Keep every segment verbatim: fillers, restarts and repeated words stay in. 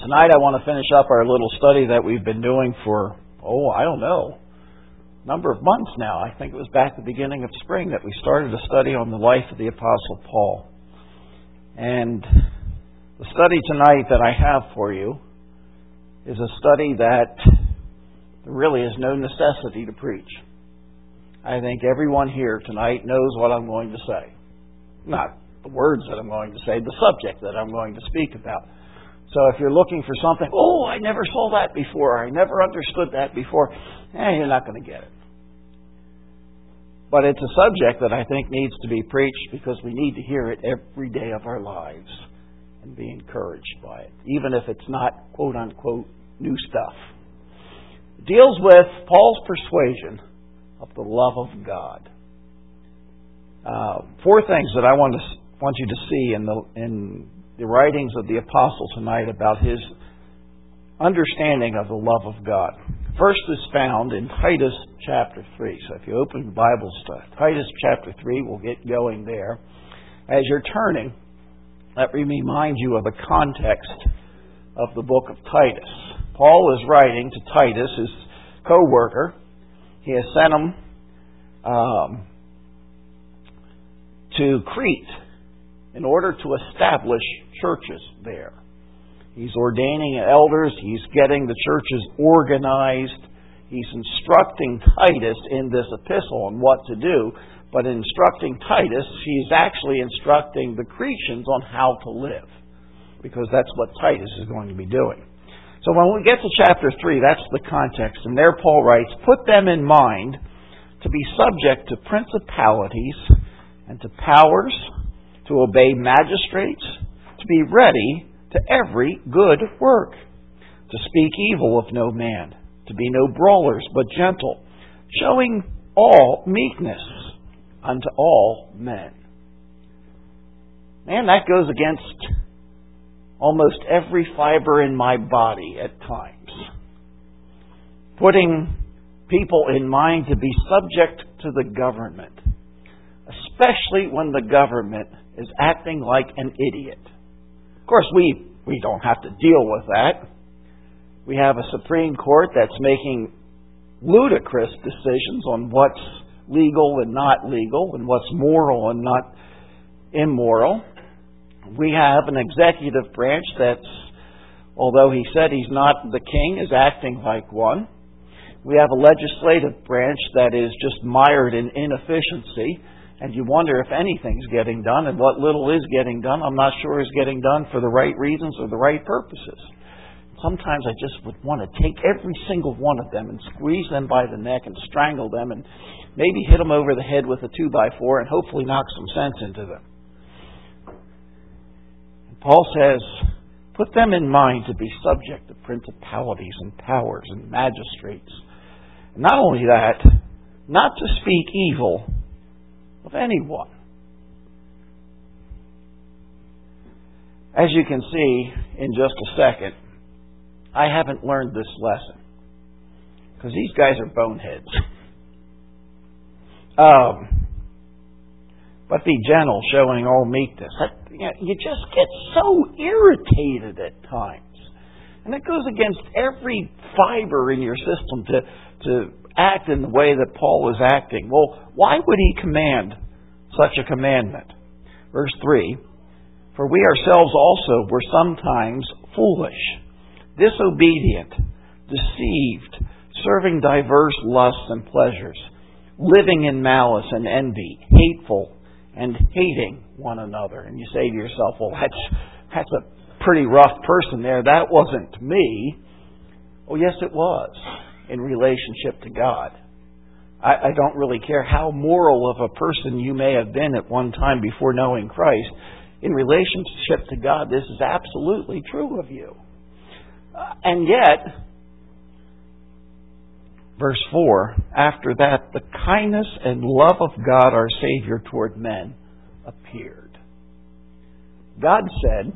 Tonight I want to finish up our little study that we've been doing for, oh, I don't know, a number of months now. I think it was back at the beginning of spring that we started a study on the life of the Apostle Paul. And the study tonight that I have for you is a study that there really is no necessity to preach. I think everyone here tonight knows what I'm going to say. Not the words that I'm going to say, the subject that I'm going to speak about. So if you're looking for something, oh, I never saw that before, I never understood that before, eh, you're not going to get it. But it's a subject that I think needs to be preached because we need to hear it every day of our lives and be encouraged by it, even if it's not quote-unquote new stuff. It deals with Paul's persuasion of the love of God. Uh, four things that I want to want you to see in the in the writings of the apostle tonight about his understanding of the love of God. First is found in Titus chapter three. So if you open the Bible study, Titus chapter three, we'll get going there. As you're turning, let me remind you of the context of the book of Titus. Paul is writing to Titus, his co-worker. He has sent him um, to Crete in order to establish churches there. He's ordaining elders. He's getting the churches organized. He's instructing Titus in this epistle on what to do. But in instructing Titus, he's actually instructing the Cretans on how to live, because that's what Titus is going to be doing. So when we get to chapter three, that's the context. And there Paul writes, "Put them in mind to be subject to principalities and to powers, to obey magistrates, to be ready to every good work, to speak evil of no man, to be no brawlers, but gentle, showing all meekness unto all men." Man, that goes against almost every fiber in my body at times. Putting people in mind to be subject to the government, especially when the government is acting like an idiot. Of course, we, we don't have to deal with that. We have a Supreme Court that's making ludicrous decisions on what's legal and not legal, and what's moral and not immoral. We have an executive branch that's, although he said he's not the king, is acting like one. We have a legislative branch that is just mired in inefficiency, and you wonder if anything's getting done, and what little is getting done, I'm not sure is getting done for the right reasons or the right purposes. Sometimes I just would want to take every single one of them and squeeze them by the neck and strangle them and maybe hit them over the head with a two by four and hopefully knock some sense into them. And Paul says, put them in mind to be subject to principalities and powers and magistrates. And not only that, not to speak evil of anyone. As you can see in just a second, I haven't learned this lesson, because these guys are boneheads. Um, but be gentle, showing all meekness. You just get so irritated at times. And it goes against every fiber in your system to, to act in the way that Paul is acting. Well, why would he command such a commandment? Verse three, "For we ourselves also were sometimes foolish, disobedient, deceived, serving diverse lusts and pleasures, living in malice and envy, hateful, and hating one another." And you say to yourself, well, that's, that's a pretty rough person there. That wasn't me. Oh, yes, it was, in relationship to God. I, I don't really care how moral of a person you may have been at one time before knowing Christ. In relationship to God, this is absolutely true of you. Uh, and yet, verse four, "After that, the kindness and love of God our Savior toward men appeared." God said,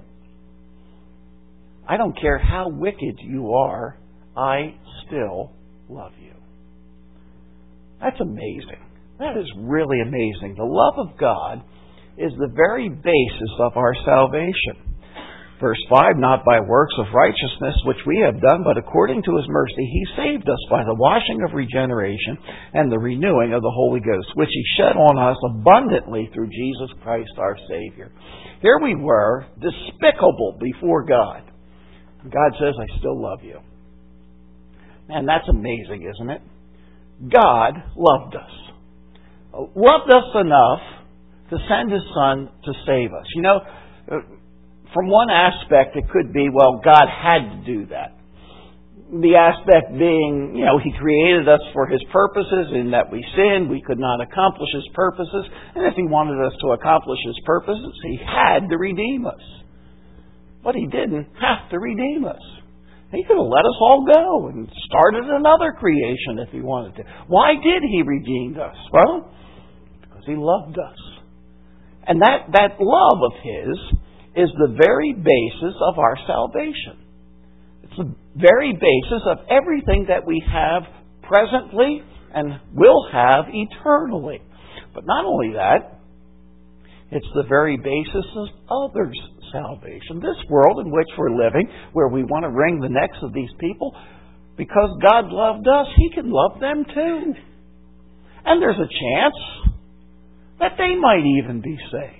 I don't care how wicked you are, I still love you. That's amazing. That is really amazing. The love of God is the very basis of our salvation. Verse five, not by works of righteousness which we have done, but according to His mercy He saved us by the washing of regeneration and the renewing of the Holy Ghost, which He shed on us abundantly through Jesus Christ our Savior. Here we were, despicable before God. God says, I still love you. Man, that's amazing, isn't it? God loved us. Loved us enough to send His Son to save us. You know, from one aspect, it could be, well, God had to do that. The aspect being, you know, He created us for His purposes, in that we sinned, we could not accomplish His purposes, and if He wanted us to accomplish His purposes, He had to redeem us. But He didn't have to redeem us. He could have let us all go and started another creation if He wanted to. Why did He redeem us? Well, because He loved us. And that, that love of His is the very basis of our salvation. It's the very basis of everything that we have presently and will have eternally. But not only that, it's the very basis of others' salvation. This world in which we're living, where we want to wring the necks of these people, because God loved us, He can love them too. And there's a chance that they might even be saved.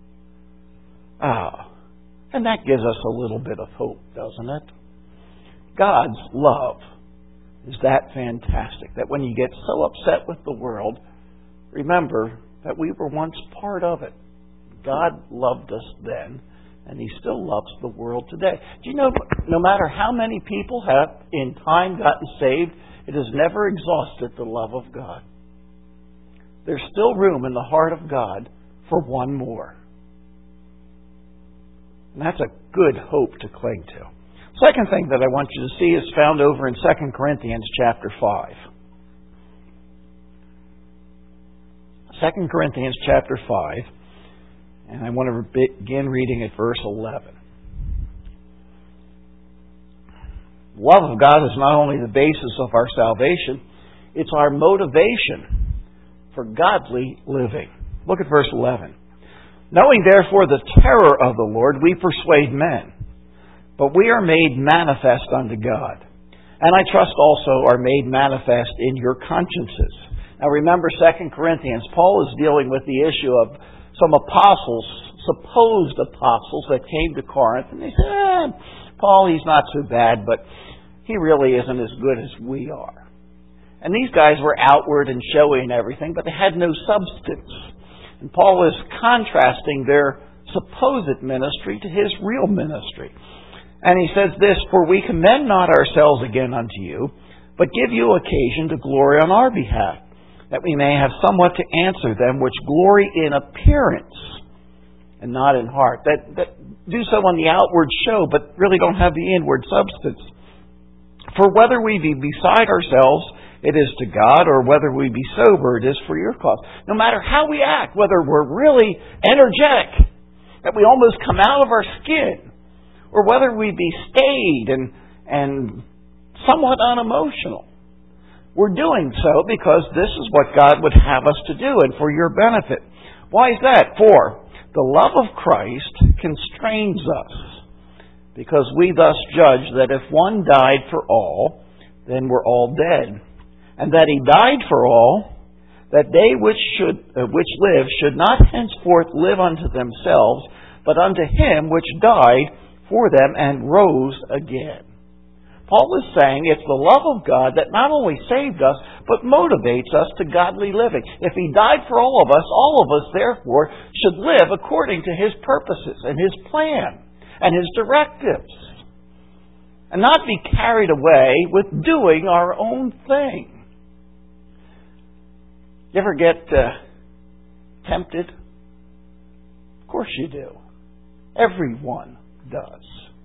Ah, and that gives us a little bit of hope, doesn't it? God's love is that fantastic that when you get so upset with the world, remember that we were once part of it. God loved us then, and He still loves the world today. Do you know, no matter how many people have in time gotten saved, it has never exhausted the love of God. There's still room in the heart of God for one more. And that's a good hope to cling to. Second thing that I want you to see is found over in Second Corinthians chapter five. Second Corinthians chapter five, and I want to begin reading at verse eleven. The love of God is not only the basis of our salvation, it's our motivation for godly living. Look at verse eleven. Knowing therefore the terror of the Lord, we persuade men, but we are made manifest unto God, and I trust also are made manifest in your consciences. Now remember Second Corinthians, Paul is dealing with the issue of some apostles, supposed apostles that came to Corinth, and they said, eh, Paul, he's not so bad, but he really isn't as good as we are. And these guys were outward and showy and everything, but they had no substance. And Paul is contrasting their supposed ministry to his real ministry. And he says this, for we commend not ourselves again unto you, but give you occasion to glory on our behalf, that we may have somewhat to answer them which glory in appearance and not in heart. That, that do so on the outward show, but really don't have the inward substance. For whether we be beside ourselves, it is to God, or whether we be sober, it is for your cause. No matter how we act, whether we're really energetic, that we almost come out of our skin, or whether we be staid and, and somewhat unemotional, we're doing so because this is what God would have us to do and for your benefit. Why is that? For the love of Christ constrains us, because we thus judge that if one died for all, then we're all dead. And that He died for all, that they which should uh, which live should not henceforth live unto themselves, but unto Him which died for them and rose again. Paul is saying it's the love of God that not only saved us, but motivates us to godly living. If He died for all of us, all of us, therefore, should live according to His purposes and His plan and His directives, and not be carried away with doing our own thing. You ever get uh, tempted? Of course you do. Everyone does.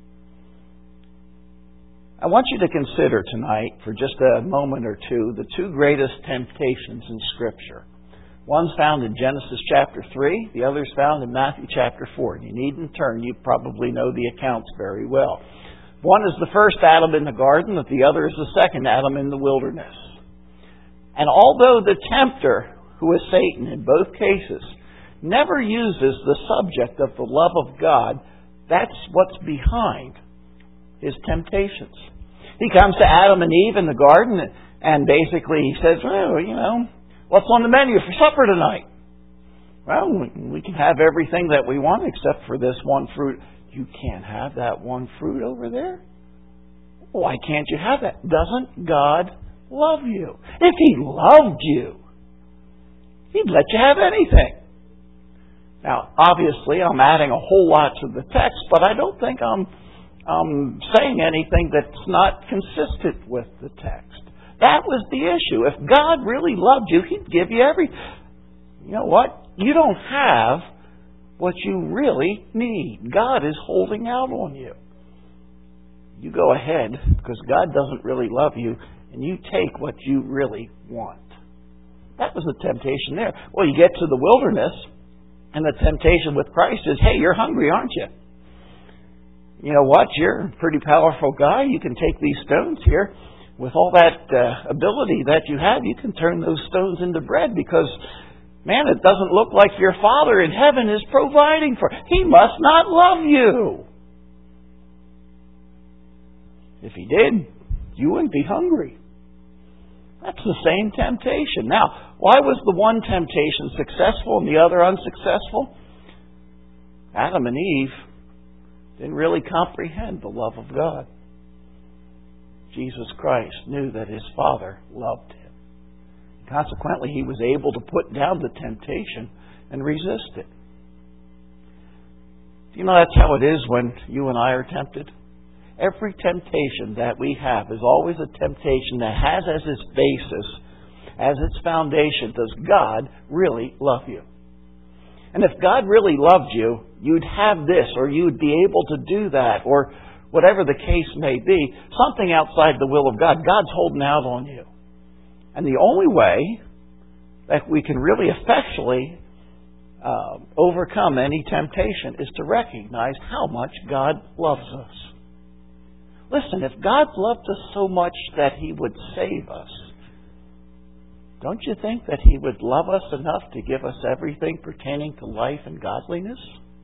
I want you to consider tonight, for just a moment or two, the two greatest temptations in Scripture. One's found in Genesis chapter three, the other's found in Matthew chapter four. You needn't turn, you probably know the accounts very well. One is the first Adam in the garden, and the other is the second Adam in the wilderness. And although the tempter, who is Satan in both cases, never uses the subject of the love of God That's what's behind his temptations. He comes to Adam and Eve in the garden and basically he says, well, you know, what's on the menu for supper tonight? Well, we can have everything that we want except for this one fruit. You can't have that one fruit over there? Why can't you have that? Doesn't God love you? If He loved you, He'd let you have anything. Now, obviously, I'm adding a whole lot to the text, but I don't think I'm, I'm saying anything that's not consistent with the text. That was the issue. If God really loved you, He'd give you everything. You know what? You don't have what you really need. God is holding out on you. You go ahead, because God doesn't really love you, and you take what you really want. That was the temptation there. Well, you get to the wilderness, and the temptation with Christ is, hey, you're hungry, aren't you? You know what? You're a pretty powerful guy. You can take these stones here. With all that uh, ability that you have, you can turn those stones into bread because, man, it doesn't look like your Father in heaven is providing for you. He must not love you. If He did, you wouldn't be hungry. That's the same temptation. Now, why was the one temptation successful and the other unsuccessful? Adam and Eve didn't really comprehend the love of God. Jesus Christ knew that His Father loved Him. Consequently, He was able to put down the temptation and resist it. Do you know that's how it is when you and I are tempted? Every temptation that we have is always a temptation that has as its basis, as its foundation, does God really love you? And if God really loved you, you'd have this, or you'd be able to do that, or whatever the case may be, something outside the will of God. God's holding out on you. And the only way that we can really effectually uh, overcome any temptation is to recognize how much God loves us. Listen, if God loved us so much that He would save us, don't you think that He would love us enough to give us everything pertaining to life and godliness?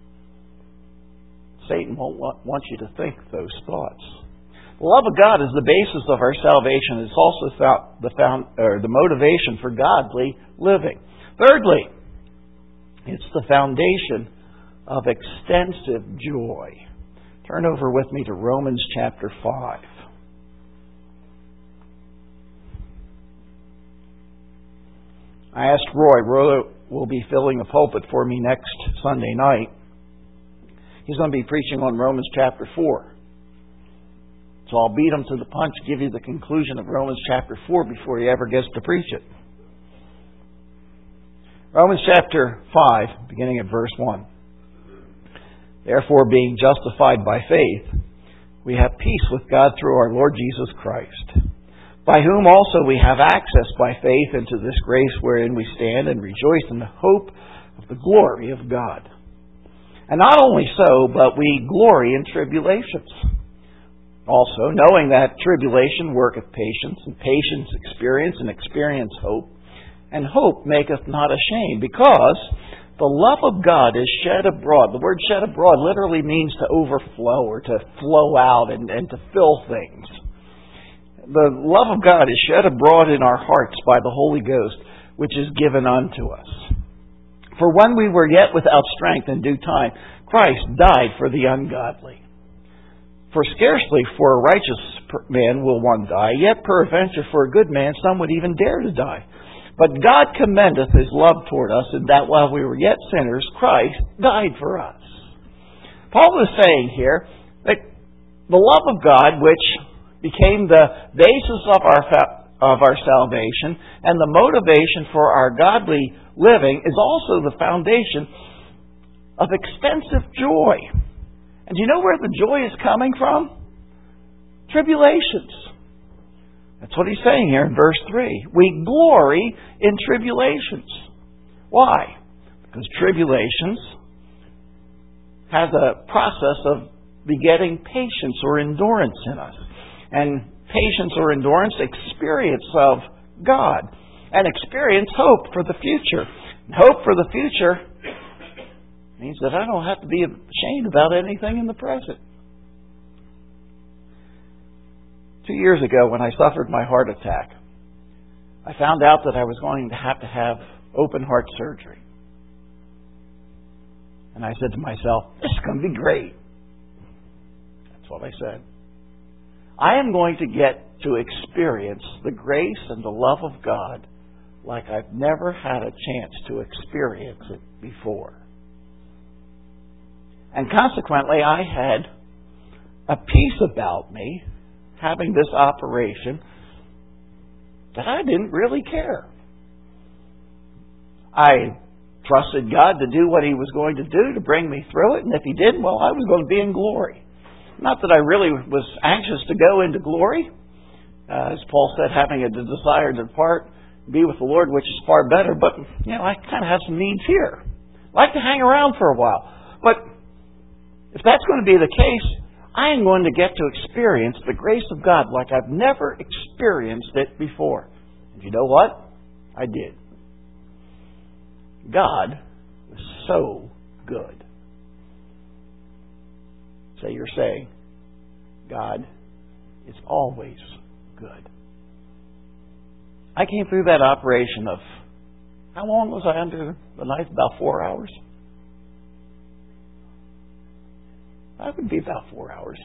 Satan won't want you to think those thoughts. The love of God is the basis of our salvation. It's also the found, or the motivation for godly living. Thirdly, it's the foundation of extensive joy. Turn over with me to Romans chapter five. I asked Roy. Roy will be filling a pulpit for me next Sunday night. He's going to be preaching on Romans chapter four. So I'll beat him to the punch, give you the conclusion of Romans chapter four before he ever gets to preach it. Romans chapter five, beginning at verse one. Therefore, being justified by faith, we have peace with God through our Lord Jesus Christ, by whom also we have access by faith into this grace wherein we stand and rejoice in the hope of the glory of God. And not only so, but we glory in tribulations. Also, knowing that tribulation worketh patience, and patience experience, and experience hope. And hope maketh not ashamed, because the love of God is shed abroad. The word shed abroad literally means to overflow or to flow out and, and to fill things. The love of God is shed abroad in our hearts by the Holy Ghost, which is given unto us. For when we were yet without strength in due time, Christ died for the ungodly. For scarcely for a righteous man will one die, yet peradventure for a good man some would even dare to die. But God commendeth His love toward us, in that while we were yet sinners, Christ died for us. Paul is saying here that the love of God, which became the basis of our of our salvation and the motivation for our godly living, is also the foundation of extensive joy. And do you know where the joy is coming from? Tribulations. That's what he's saying here in verse three. We glory in tribulations. Why? Because tribulations has a process of begetting patience or endurance in us. And patience or endurance, experience of God. And experience hope for the future. And hope for the future It means that I don't have to be ashamed about anything in the present. Two years ago, when I suffered my heart attack, I found out that I was going to have to have open heart surgery. And I said to myself, this is going to be great. That's what I said. I am going to get to experience the grace and the love of God like I've never had a chance to experience it before. And consequently, I had a peace about me having this operation that I didn't really care. I trusted God to do what He was going to do to bring me through it, and if He did, well, I was going to be in glory. Not that I really was anxious to go into glory. Uh, as Paul said, having a desire to depart, be with the Lord, which is far better. But, you know, I kind of have some needs here. I like to hang around for a while. But if that's going to be the case, I am going to get to experience the grace of God like I've never experienced it before. And you know what? I did. God was so good. So you're saying, God is always good. I came through that operation of, how long was I under the knife? About four hours? That would be about four hours.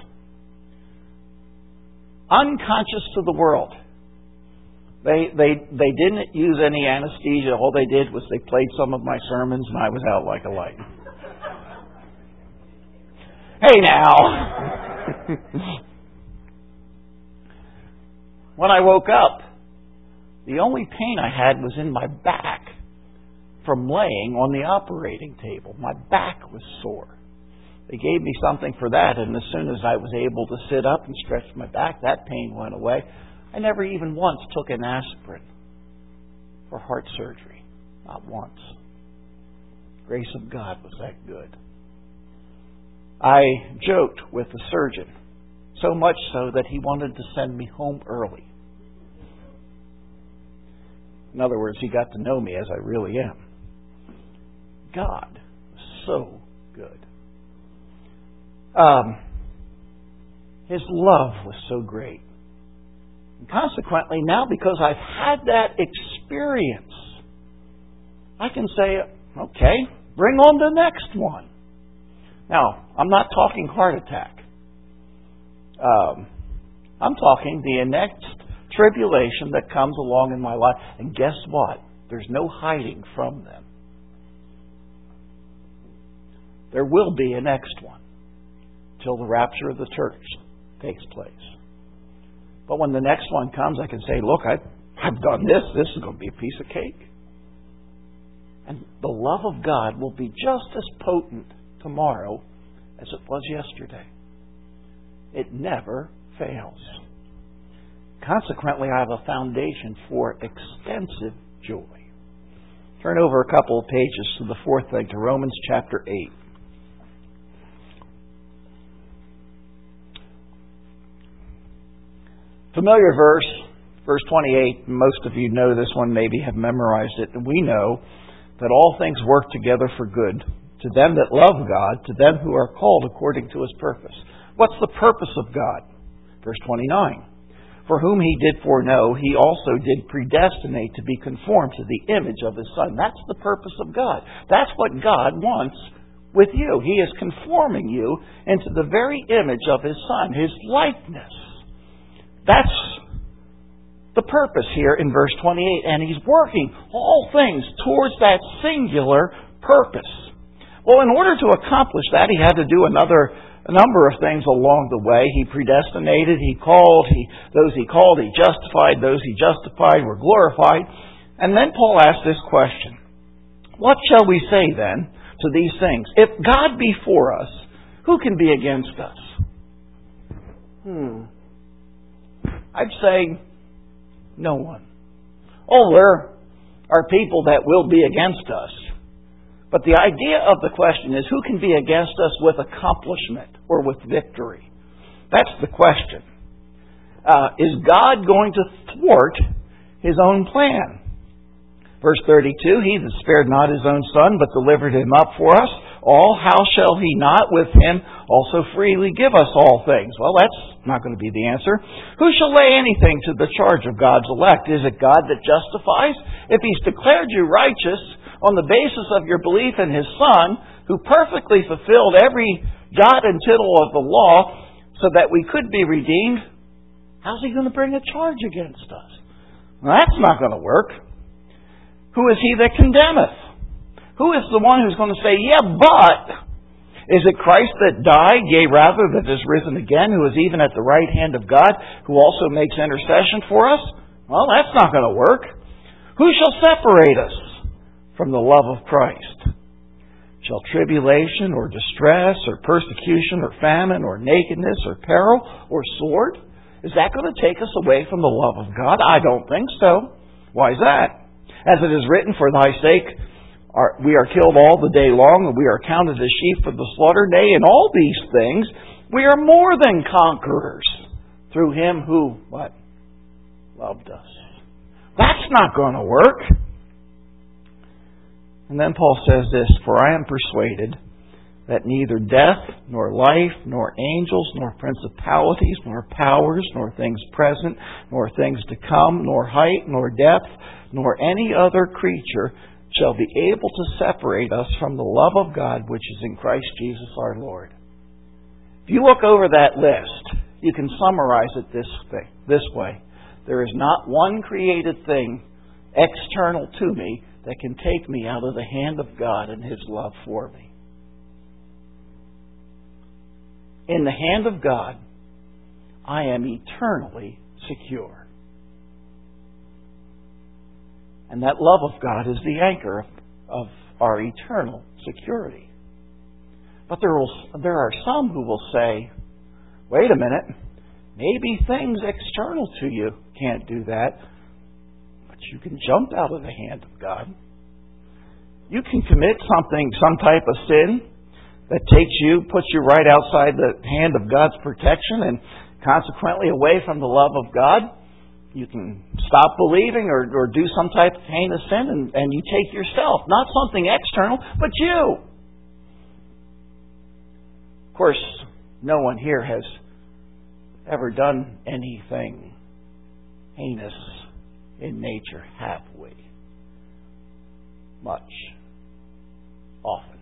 Unconscious to the world. They they they didn't use any anesthesia. All they did was they played some of my sermons and I was out like a light. Hey now! When I woke up, the only pain I had was in my back from laying on the operating table. My back was sore. They gave me something for that, and as soon as I was able to sit up and stretch my back, that pain went away. I never even once took an aspirin for heart surgery. Not once. Grace of God was that good. I joked with the surgeon, so much so that he wanted to send me home early. In other words, he got to know me as I really am. God was so good. Um, His love was so great. And consequently, now because I've had that experience, I can say, okay, bring on the next one. Now, I'm not talking heart attack. Um, I'm talking the next tribulation that comes along in my life. And guess what? There's no hiding from them. There will be a next one till the rapture of the church takes place. But when the next one comes, I can say, look, I've, I've done this. This is going to be a piece of cake. And the love of God will be just as potent tomorrow as it was yesterday. It never fails. Consequently, I have a foundation for extensive joy. Turn over a couple of pages to the fourth thing, to Romans chapter eight. Familiar verse, verse twenty-eight. Most of you know this one, maybe have memorized it. We know that all things work together for good to them that love God, to them who are called according to His purpose. What's the purpose of God? Verse twenty-nine. For whom He did foreknow, He also did predestinate to be conformed to the image of His Son. That's the purpose of God. That's what God wants with you. He is conforming you into the very image of His Son, His likeness. That's the purpose here in verse twenty-eight. And He's working all things towards that singular purpose. Well, in order to accomplish that, He had to do another a number of things along the way. He predestinated, He called, he, those He called, He justified, those He justified were glorified. And then Paul asked this question. What shall we say then to these things? If God be for us, who can be against us? Hmm. I'd say no one. Oh, there are people that will be against us. But the idea of the question is, who can be against us with accomplishment or with victory? That's the question. Uh, is God going to thwart His own plan? Verse thirty-two, He that spared not His own Son, but delivered Him up for us all, how shall He not with Him also freely give us all things? Well, that's not going to be the answer. Who shall lay anything to the charge of God's elect? Is it God that justifies? If He's declared you righteous on the basis of your belief in His Son, who perfectly fulfilled every jot and tittle of the law so that we could be redeemed, how's He going to bring a charge against us? Well, that's not going to work. Who is he that condemneth? Who is the one who's going to say, yeah, but is it Christ that died, yea, rather that is risen again, who is even at the right hand of God, who also makes intercession for us? Well, that's not going to work. Who shall separate us from the love of Christ? Shall tribulation or distress or persecution or famine or nakedness or peril or sword? Is that going to take us away from the love of God? I don't think so. Why is that? As it is written, for thy sake are, we are killed all the day long, and we are counted as sheep for the slaughter. Nay, in all these things we are more than conquerors through Him who, what? Loved us. That's not going to work. And then Paul says this, for I am persuaded that neither death, nor life, nor angels, nor principalities, nor powers, nor things present, nor things to come, nor height, nor depth, nor any other creature shall be able to separate us from the love of God which is in Christ Jesus our Lord. If you look over that list, you can summarize it this thing, this way. There is not one created thing external to me that can take me out of the hand of God and His love for me. In the hand of God, I am eternally secure. And that love of God is the anchor of our eternal security. But there will, there are some who will say, wait a minute, maybe things external to you can't do that, but you can jump out of the hand of God. You can commit something, some type of sin that takes you, puts you right outside the hand of God's protection and consequently away from the love of God. You can stop believing or, or do some type of heinous sin and, and you take yourself, not something external, but you. Of course, no one here has ever done anything heinous in nature, have we? Much. Often.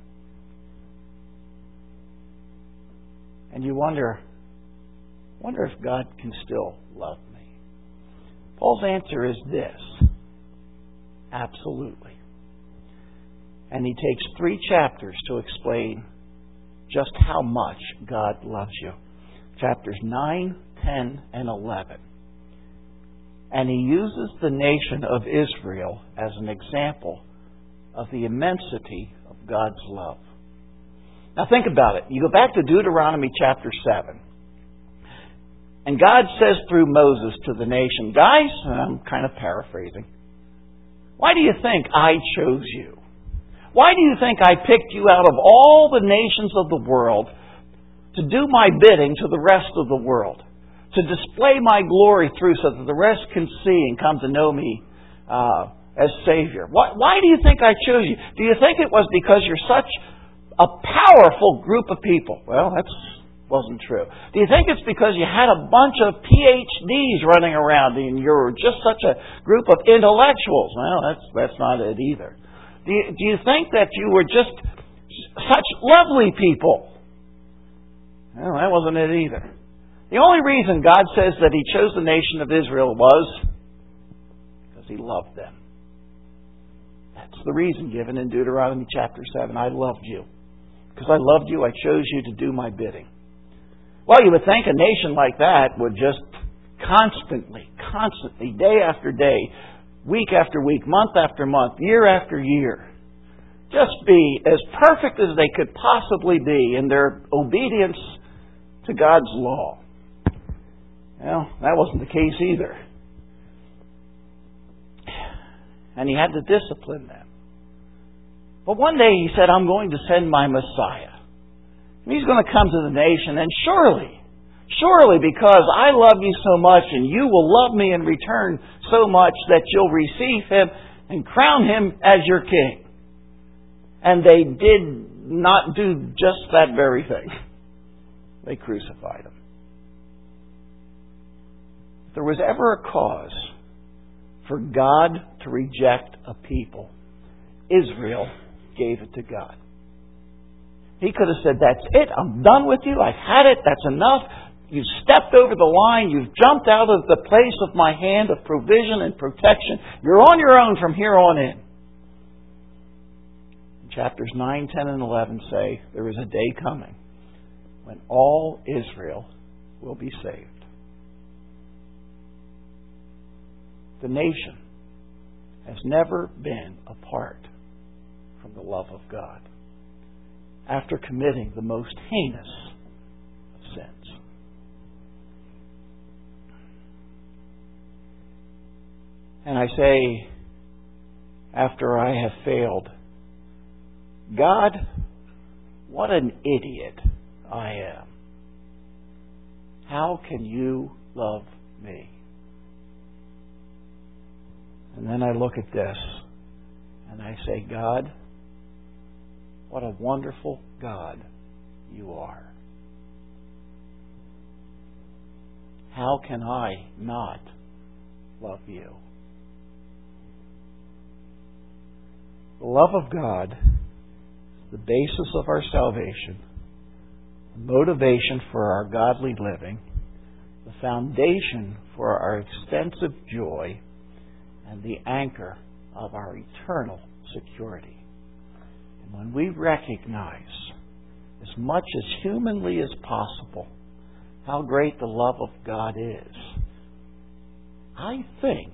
And you wonder, wonder if God can still love me. Paul's answer is this. Absolutely. And he takes three chapters to explain just how much God loves you. Chapters nine, ten, and eleven. And he uses the nation of Israel as an example of the immensity of God's love. Now think about it. You go back to Deuteronomy chapter seven. And God says through Moses to the nation, guys, and I'm kind of paraphrasing, why do you think I chose you? Why do you think I picked you out of all the nations of the world to do my bidding to the rest of the world? To display my glory through so that the rest can see and come to know me uh, as Savior. Why, why do you think I chose you? Do you think it was because you're such a powerful group of people? Well, that wasn't true. Do you think it's because you had a bunch of P H Ds running around and you were just such a group of intellectuals? Well, that's that's not it either. Do you, do you think that you were just such lovely people? Well, that wasn't it either. The only reason God says that He chose the nation of Israel was because He loved them. That's the reason given in Deuteronomy chapter seven. I loved you. Because I loved you, I chose you to do my bidding. Well, you would think a nation like that would just constantly, constantly, day after day, week after week, month after month, year after year, just be as perfect as they could possibly be in their obedience to God's law. Well, that wasn't the case either. And He had to discipline them. But one day He said, I'm going to send my Messiah. And He's going to come to the nation, and surely, surely because I love you so much and you will love me in return so much that you'll receive Him, and crown him as your king. And they did not do just that very thing. They crucified him. If there was ever a cause for God to reject a people, Israel gave it to God. He could have said, that's it, I'm done with you, I've had it, that's enough. You've stepped over the line, you've jumped out of the place of my hand of provision and protection. You're on your own from here on in. Chapters nine, ten, and eleven say there is a day coming when all Israel will be saved. The nation has never been apart from the love of God after committing the most heinous of sins. And I say, after I have failed, God, what an idiot I am. How can you love me? And then I look at this and I say, God, what a wonderful God you are. How can I not love you? The love of God is the basis of our salvation, the motivation for our godly living, the foundation for our extensive joy, and the anchor of our eternal security. And when we recognize, as much as humanly as possible, how great the love of God is, I think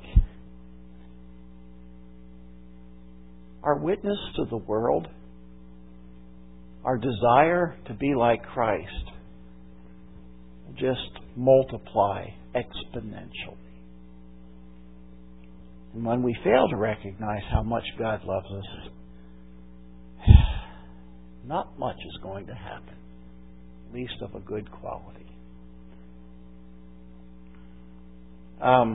our witness to the world, our desire to be like Christ, will just multiply exponentially. And when we fail to recognize how much God loves us, not much is going to happen, at least of a good quality. Um,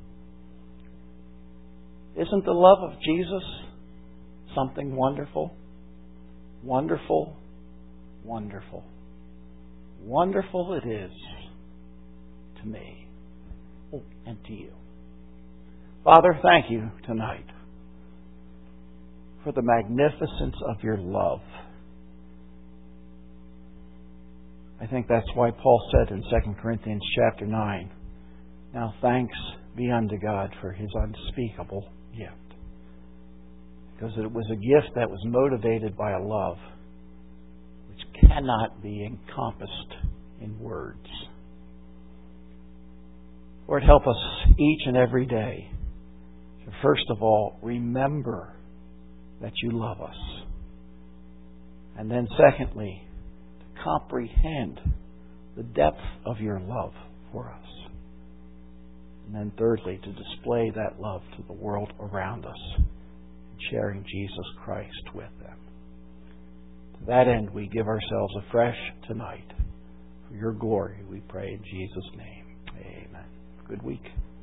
isn't the love of Jesus something wonderful? Wonderful, wonderful. Wonderful it is to me. Oh, and to you. Father, thank you tonight for the magnificence of your love. I think that's why Paul said in Second Corinthians chapter nine, now thanks be unto God for his unspeakable gift. Because it was a gift that was motivated by a love which cannot be encompassed in words. Lord, help us each and every day to first of all remember that you love us. And then secondly, to comprehend the depth of your love for us. And then thirdly, to display that love to the world around us, sharing Jesus Christ with them. To that end, we give ourselves afresh tonight. For your glory, we pray in Jesus' name. Amen. Good week.